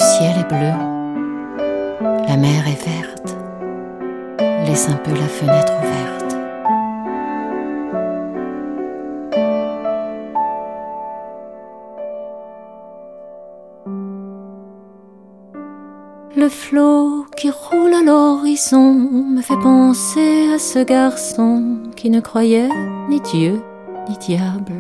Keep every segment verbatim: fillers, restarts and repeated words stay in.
ciel est bleu, la mer est verte, laisse un peu la fenêtre ouverte. Le flot qui roule à l'horizon me fait penser à ce garçon qui ne croyait ni Dieu ni diable.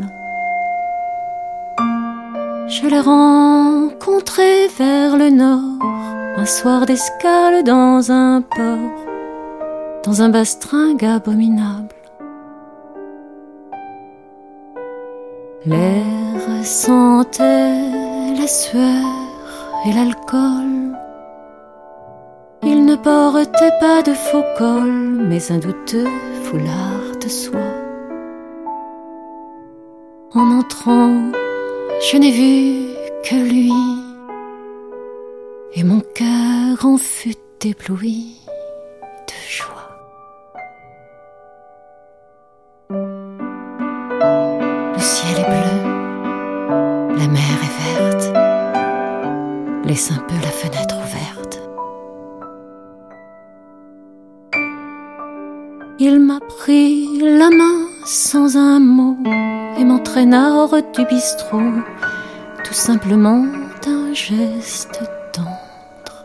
Je l'ai rencontré vers le nord, un soir d'escale dans un port, dans un bastringue abominable. L'air sentait la sueur et l'alcool. Il ne portait pas de faux col, mais un douteux foulard de soie. En entrant, je n'ai vu que lui, et mon cœur en fut ébloui de joie. Le ciel est bleu, la mer est verte, laisse un peu la fenêtre ouverte. Il m'a pris la main sans un mot et m'entraîna hors du bistrot, tout simplement d'un geste tendre.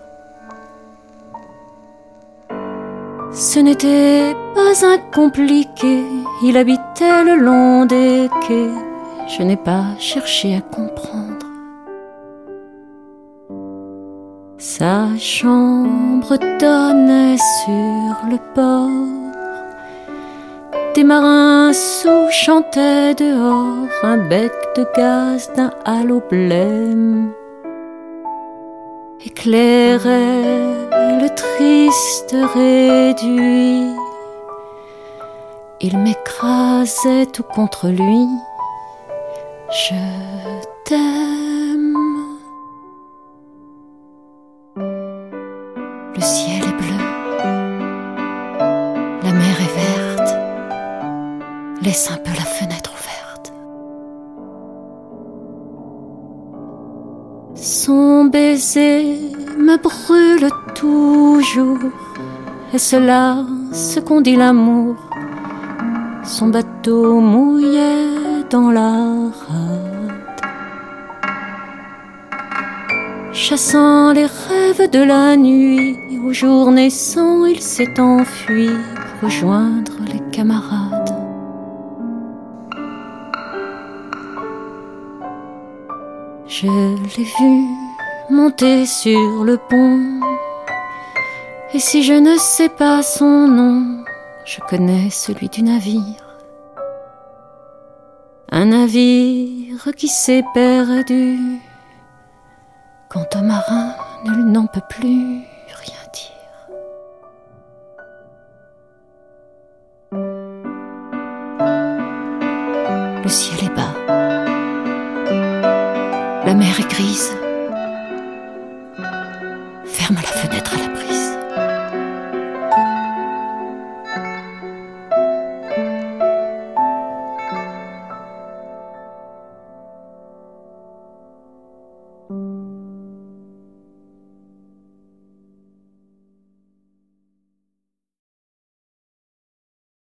Ce n'était pas incompliqué, il habitait le long des quais, je n'ai pas cherché à comprendre. Sa chambre donnait sur le port, des marins sous chantaient dehors, un bec de gaz d'un halo blême éclairait le triste réduit. Il m'écrasait tout contre lui. Je t'aime. Le ciel est bleu, la mer est verte, laisse un peu la fenêtre ouverte. Son baiser me brûle toujours, est-ce là ce qu'on dit l'amour? Son bateau mouillait dans la rade, chassant les rêves de la nuit. Au jour naissant, il s'est enfui pour rejoindre les camarades. Je l'ai vu monter sur le pont, et si je ne sais pas son nom, je connais celui du navire. Un navire qui s'est perdu, quand au marin nul n'en peut plus rien dire. Le ciel est bas, la mer est grise,